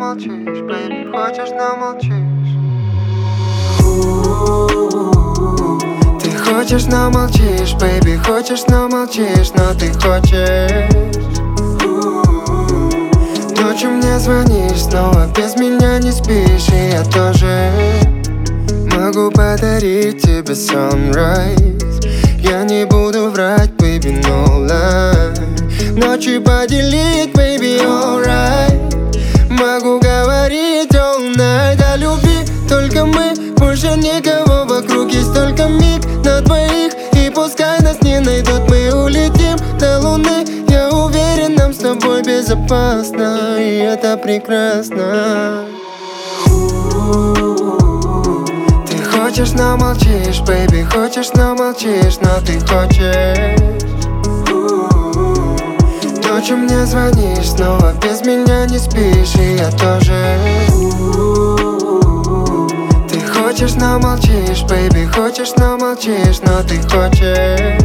молчишь, baby, хочешь, но молчишь. Ты хочешь, но молчишь, baby, хочешь, но молчишь, но ты хочешь. Ночью мне звонишь, снова без меня не спишь, и я тоже могу подарить тебе sunrise. Я не буду врать, baby, no lie. Ночи поделить, baby, alright. Могу говорить all night о любви, только мы, больше никого вокруг. Есть только миг на двоих, и пускай нас не найдут, мы улетим до луны. Я уверен, нам с тобой безопасно, и это прекрасно. Ты хочешь, но молчишь, baby, хочешь, но молчишь, но ты хочешь. Ночью мне звонишь, снова без меня не спишь, и я тоже. Ты хочешь, но молчишь, baby, хочешь, но молчишь, но ты хочешь.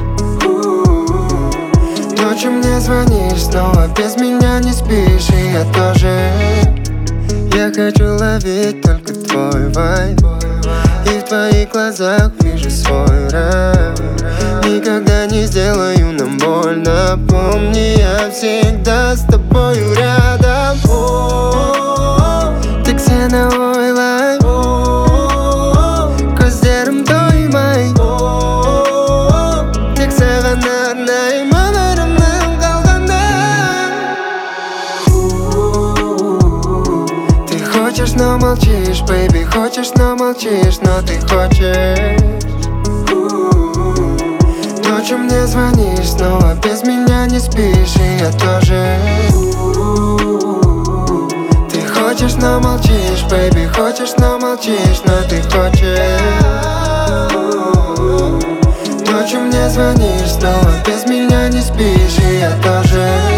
Ночью мне звонишь, снова без меня не спишь, и я тоже. Я хочу ловить только твой вайб, и в твоих глазах вижу свой рай. Никогда не сделаю нам больно, помни, я всегда с тобою рядом. Ты ксеновой лай, көздерім тоймай, тек саған арнаймын өмірімнің қалғанда. Ты хочешь, но молчишь, baby, хочешь, но молчишь, но ты хочешь. Ночью мне звонишь, снова без меня не спишь, и я тоже. Ты хочешь, но молчишь, baby, хочешь, но молчишь, но ты хочешь. Ночью мне звонишь, снова без меня не спишь, и я тоже.